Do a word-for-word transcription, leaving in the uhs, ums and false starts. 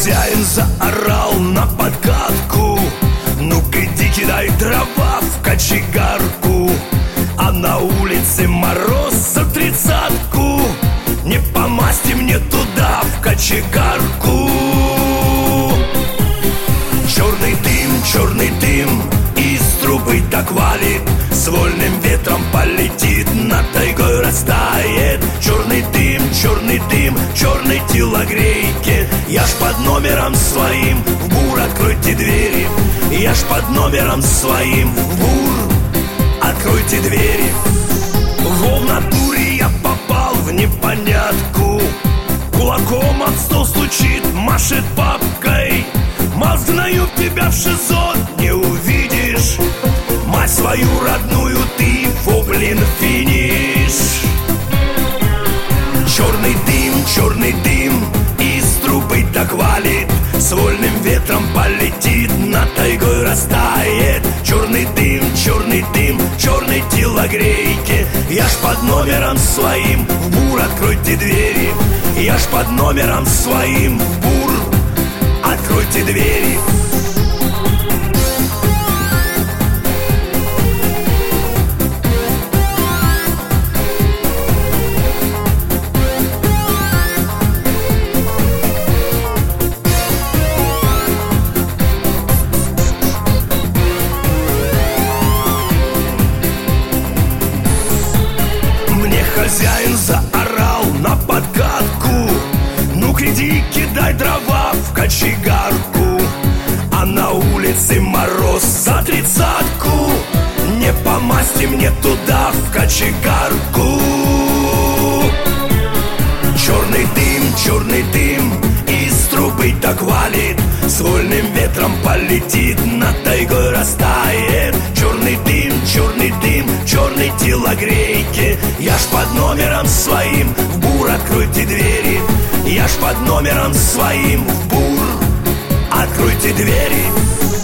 хозяин заорал на подкатку: ну-ка иди кидай дрова в кочегарку. А на улице мороз за тридцатку, не по масти мне туда в кочегарку. Черный дым, черный дым из трубы так валит, с вольным ветром полетит, над тайгой растает. Черный дым, черный дым, черной телогрейки. Я ж под номером своим, в бур откройте двери. Я ж под номером своим, в бур откройте двери. Во, в натуре я попал в непонятку. Кулаком об стол стучит, машет папкой: мал, сгною тебя в ШИЗО, не увидишь мать свою родную ты, фу, блин, финиш. Черный дым, черный дым из трубы так валит, с вольным ветром полетит, над тайгой растает. Черный дым, черный дым, черной телогрейки. Я ж под номером своим, в бур откройте двери. Я ж под номером своим, в бур откройте двери. Хозяин заорал на подкатку: ну-ка иди кидай дрова в кочегарку. А на улице мороз за тридцатку, не по масти мне туда в кочегарку. Черный дым, черный дым из трубы так валит, с вольным ветром полетит, над тайгой растает. Черный дым, черный дым, черной телогрейки. Я ж под номером своим, в бур откройте двери. Я ж под номером своим, в бур откройте двери.